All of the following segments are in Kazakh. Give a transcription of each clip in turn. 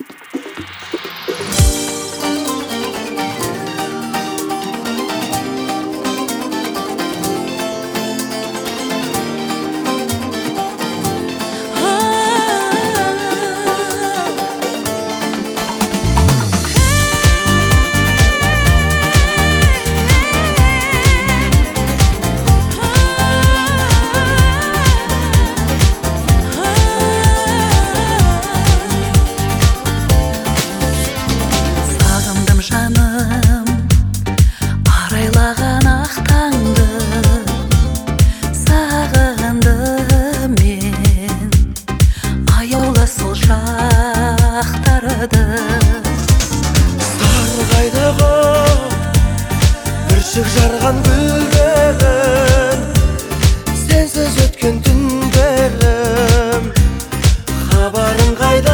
Сарғайдағы бүршік жарған гүлдерім, сенсіз өткен түндерім, хабарың қайда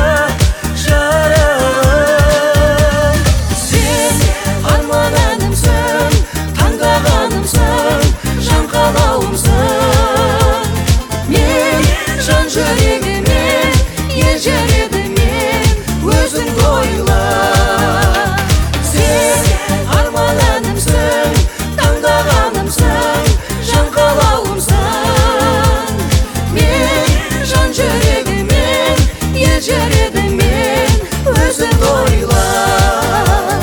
жарығым? Сен арман әнімсің, таңдағанымсың, жан қалауымсың. Мен жан жүрегімен елжіредім, өзіңді ойлап. Сен арман әнімсің, таңдағанымсың, жан қалауымсың. Мен жан жүрегімен елжіредім, өзіңді ойлап.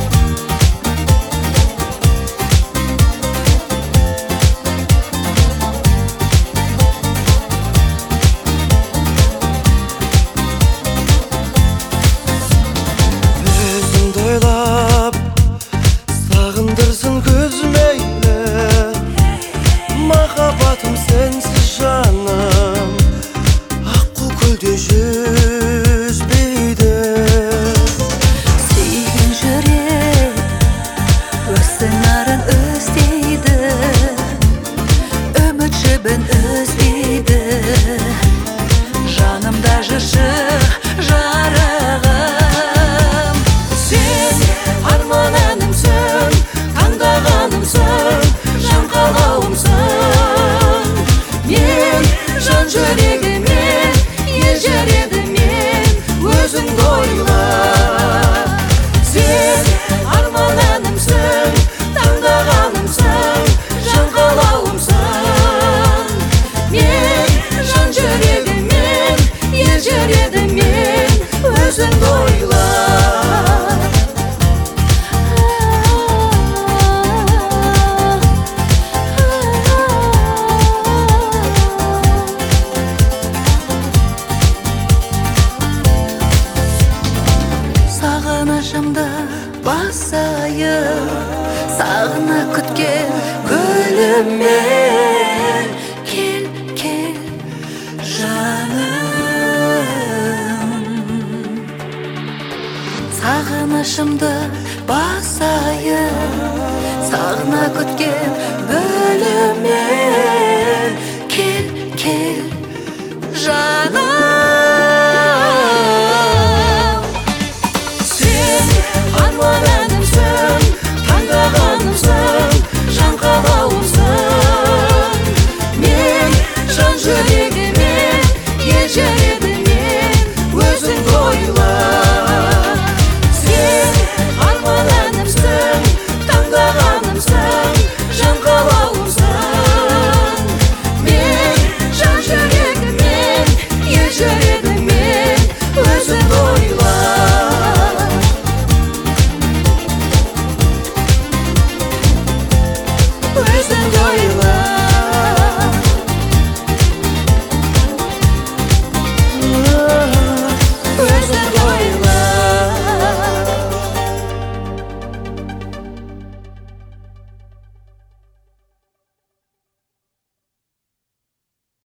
Өзіңді ойлап сағындырсын көз мейлі, махаббатым сенсіз жаным аққу көлде жүзбейді. Сүйген жүрек өз сыңарын іздейді, үміт жібін іздейді. Жанымда жүрші жарығым. Сен арман әнімсің, таңдағанымсың, жан қалауымсың. Мен жан жүрегімен елжіредім, өзіңді ойлап. Сен арман әнімсің, таңдағанымсың, жан қалауымсың. Мен жан жүрегімен елжіредім, өзіңді ойлап. Сағынышымды басайын, сағына күткен гүліммен. Кел, кел, жаным. Сағынышымды басайын, сағына күткен гүліммен. Кел, кел, жаным. Сен арман әнімсің, таңдағанымсың, жан қалауымсың. Мен жан жүрегімен елжіредім, өзіңді ойлап. Сен арман әнімсің, таңдағанымсың, жан қалауымсың. Мен жан жүрегімен елжіредім, өзіңді ойлап. Өзіңді